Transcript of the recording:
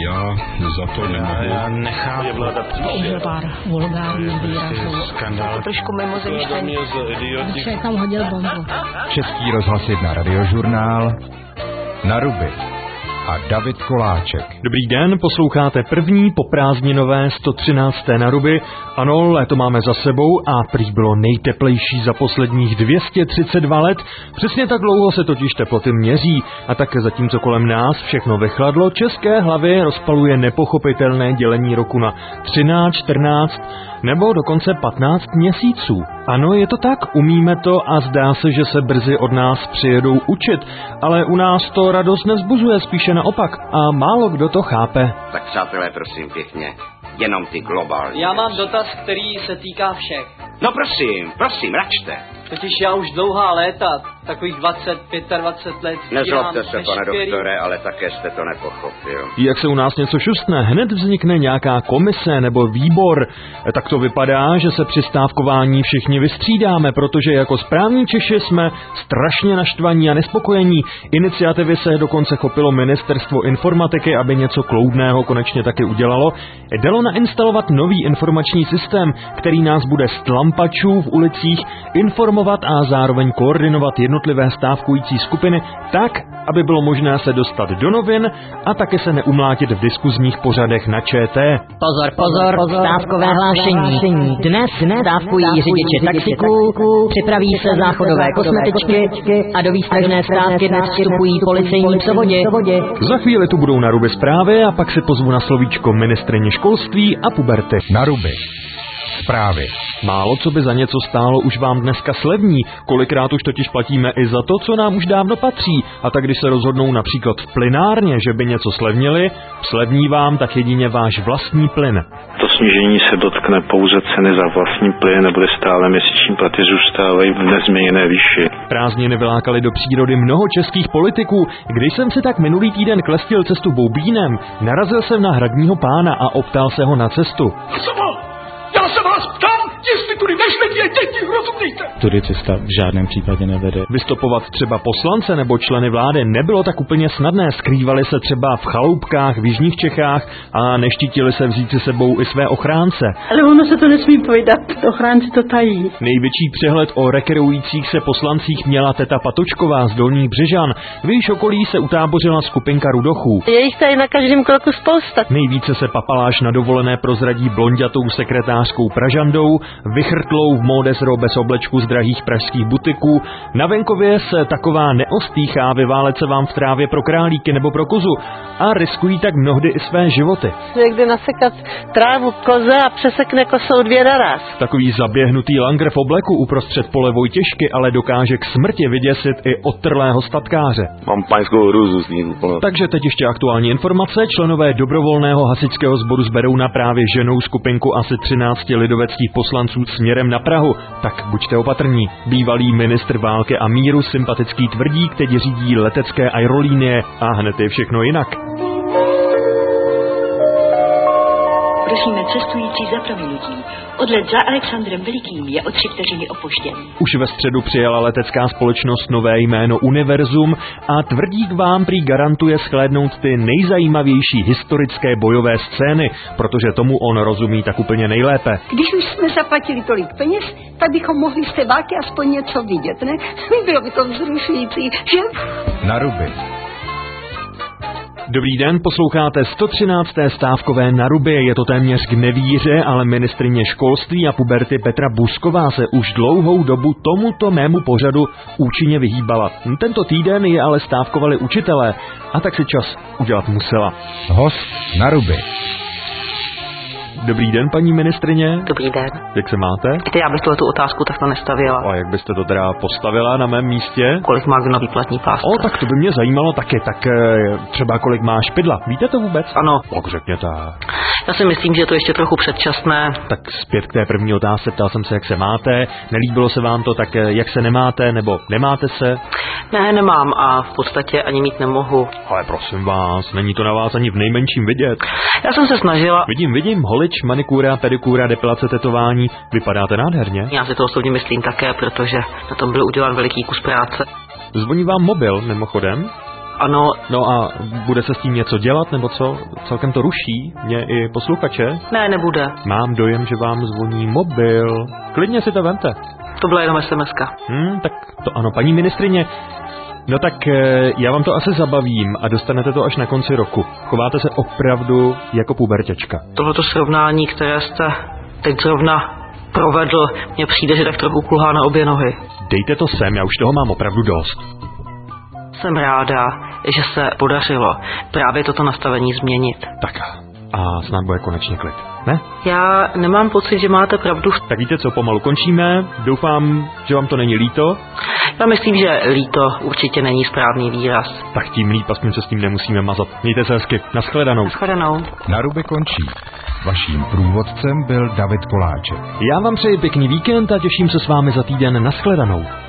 Já za to nemohu. Já nechápu. Použil pár vulgárních výrazů. Skandál. Trošku mimozemštěný. Člověk tam hodil bombu. Český rozhlas 1 radiožurnál Na ruby a David Koláček. Dobrý den, posloucháte první poprázdninové 113. Na ruby. Ano, léto máme za sebou a prý bylo nejteplejší za posledních 232 let. Přesně tak dlouho se totiž teploty měří a tak zatímco kolem nás všechno vychladlo, české hlavy rozpaluje nepochopitelné dělení roku na 13, 14 nebo dokonce 15 měsíců. Ano, je to tak, umíme to a zdá se, že se brzy od nás přijedou učit, ale u nás to radost nevzbuzuje, spíše naopak a málo kdo to chápe. Tak přátelé, prosím pěkně, jenom ty globální. Já mám dotaz, který se týká všech. No prosím, račte. Totiž já už dlouhá léta, takových 20, 25 let... Nezlobte se, pane doktore, ale také jste to nepochopil. Jak se u nás něco šustne, hned vznikne nějaká komise nebo výbor. Tak to vypadá, že se při stávkování všichni vystřídáme, protože jako správní Češi jsme strašně naštvaní a nespokojení. Iniciativy se dokonce chopilo ministerstvo informatiky, aby něco kloudného konečně taky udělalo. Dalo nainstalovat nový informační systém, který nás bude z tlampačů v ulicích informovat a zároveň koordinovat jednotlivé stávkující skupiny tak, aby bylo možné se dostat do novin a také se neumlátit v diskuzních pořadech na ČT. Pozor, stávkové hlášení. Dnes stávkují řidiči taxiků, připraví se záchodové kosmetičky a do výstražné stávky dnes vstupují policejní psovodi. Za chvíli tu budou na ruby zprávy a pak si pozvu na slovíčko ministryně školství a puberty. Na ruby. Zprávy. Málo co by za něco stálo už vám dneska slevní, kolikrát už totiž platíme i za to, co nám už dávno patří. A tak když se rozhodnou například v plynárně, že by něco slevnili, slevní vám tak jedině váš vlastní plyn. To snížení se dotkne pouze ceny za vlastní plyn, nebude stále měsíční platy zůstávají v nezměněné výši. Prázdniny vylákaly do přírody mnoho českých politiků. Když jsem si tak minulý týden klestil cestu Boubínem, narazil jsem na hradního pána a optal se ho na cestu. Já se vás ptám, jestli tudy nešli děti, rozumíte? Tudy cesta v žádném případě nevede. Vystopovat třeba poslance nebo členy vlády nebylo tak úplně snadné, skrývali se třeba v chaloupkách v jižních Čechách a neštítili se vzít si sebou i své ochránce. Ale ono se to nesmí povídat, ochránci to tají. Největší přehled o rekreujících se poslancích měla teta Patočková z Dolních Břežan. V jejíž okolí se utábořila skupinka rudochů. Je jich tady na každém kroku spousta. Nejvíce se papaláš na dovolené prozradí blonďatou sekretářskou Pražandou, vychrtlou v módesro bez oblečku z drahých pražských butiků. Na venkově se taková neostýchá vyválet se vám v trávě pro králíky nebo pro kozu a riskují tak mnohdy i své životy. Někde nasekat trávu koze a přesekne kosou 2 naraz. Takový zaběhnutý langr v obleku uprostřed pole Vojtěžky ale dokáže k smrti vyděsit i odtrlého statkáře. Mám paňskou hruzu s ním. Takže teď ještě aktuální informace. Členové dobrovolného hasičského sboru z Berouna právě ženou skupinku asi 13 lidoveckých poslanců směrem na Prahu. Tak buďte opatrní. Bývalý ministr války a míru sympatický tvrdík teď řídí letecké aerolínie a hned je všechno jinak. Prosíme cestující za prominutí. Odlet za Alexandrem Velikým je o 3 vteřiny opožděn. Už ve středu přijela letecká společnost nové jméno Univerzum a tvrdík vám prý garantuje shlédnout ty nejzajímavější historické bojové scény, protože tomu on rozumí tak úplně nejlépe. Když už jsme zaplatili tolik peněz, tak bychom mohli z té války aspoň něco vidět, ne? Bylo by to vzrušující, že? Na ruby. Dobrý den, posloucháte 113. stávkové Na ruby. Je to téměř k nevíře, ale ministryně školství a puberty Petra Buzková se už dlouhou dobu tomuto mému pořadu účinně vyhýbala. Tento týden je ale stávkovali učitelé a tak si čas udělat musela. Host Na ruby. Dobrý den, paní ministryně. Dobrý den. Jak se máte? Víte, já bych tu otázku takto nestavila. A jak byste to teda postavila na mém místě? Kolik má kdo na výplatní pásce? Tak to by mě zajímalo taky. Tak třeba kolik má špidla. Víte to vůbec? Ano. Tak řekněte. Já si myslím, že je to ještě trochu předčasné. Tak zpět k té první otázce, ptal jsem se, jak se máte. Nelíbilo se vám to, tak jak se nemáte, nebo nemáte se? Ne, nemám a v podstatě ani mít nemohu. Ale prosím vás, není to na vás ani v nejmenším vidět. Já jsem se snažila. Vidím, holič, manikúra, pedikúra, depilace, tetování. Vypadáte nádherně. Já si to osobně myslím také, protože na tom byl udělán veliký kus práce. Zvoní vám mobil, mimochodem? ano. No a bude se s tím něco dělat, nebo co? Celkem to ruší mě i posluchače? Ne, nebude. Mám dojem, že vám zvoní mobil. Klidně si to vemte. To byla jenom SMS-ka. Tak to ano, paní ministrině. No tak já vám to asi zabavím a dostanete to až na konci roku. Chováte se opravdu jako puberťačka. Tohleto srovnání, které jste teď zrovna provedl, mně přijde, že tak trochu kulhá na obě nohy. Dejte to sem, já už toho mám opravdu dost. Jsem ráda, že se podařilo právě toto nastavení změnit. Tak a snad bude konečně klid, ne? Já nemám pocit, že máte pravdu. Tak víte co, pomalu končíme. Doufám, že vám to není líto. Já myslím, že líto určitě není správný výraz. Tak tím líp, aspoň se s tím nemusíme mazat. Mějte se hezky. Naschledanou. Naschledanou. Na Ruby končí. Vaším průvodcem byl David Koláček. Já vám přeji pěkný víkend a těším se s vámi za týden. Naschledanou.